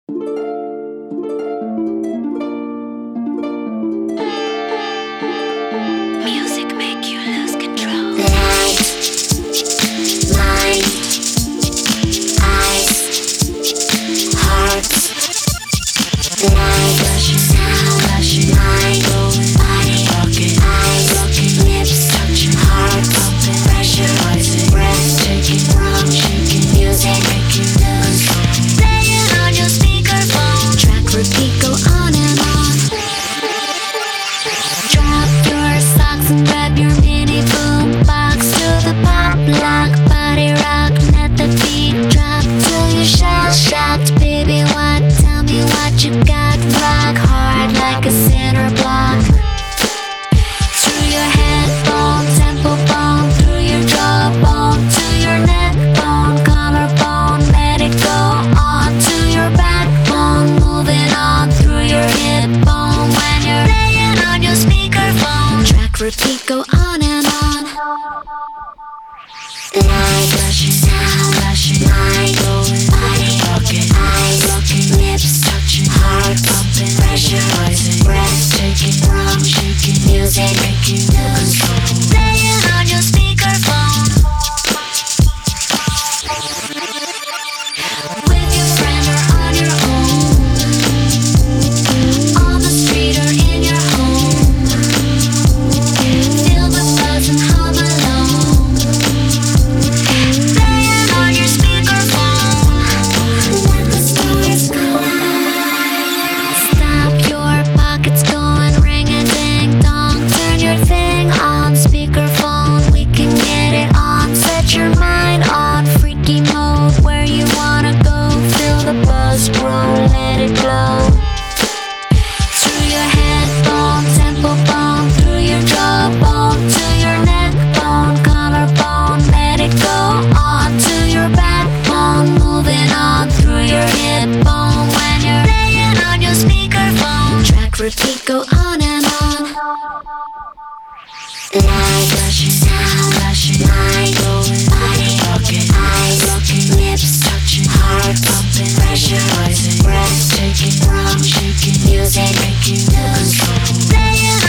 Music make you lose control. Light, mind, eyes, heart. Light, sound, mind, body, eyes, lips, heart, pressure, breath, wrong, music, play it on your speakerphone. Track repeat, go on and on. Drop your socks and grab your mini boom box to the pop lock, body rock, let the beat drop till you shocked. Baby, what? Tell me what you got. Rock hard like a center block. Through your head bone, temple bone, through your jawbone to your neck bone, collarbone. Let it go on to your backbone, moving on through your hip bone. When you're playing on your speakerphone, track repeat, go on and on. Light, sound, mind, body, eyes, lips, heart, pressure, breath, wrong, music, play it on your speakerphone. With your friend or on your own, on the street or in your home, feel the buzz and hum along. Play it on your speakerphone. Let the stars collide. Stop your pockets going ring a ding dong. Turn your thing on speakerphone. We can get it on. Set your mind on freaky mode. Where you wanna go, feel the buzz grow, let it glow. Through your head bone, temple bone, through your jawbone to your neck bone, collarbone. Let it go on to your backbone, moving on through your hip bone. When you're playing on your speakerphone, track repeat, go on and on. Light, sound, mind, body, eyes, lips, heart, pressure, breath, wrong, music, play it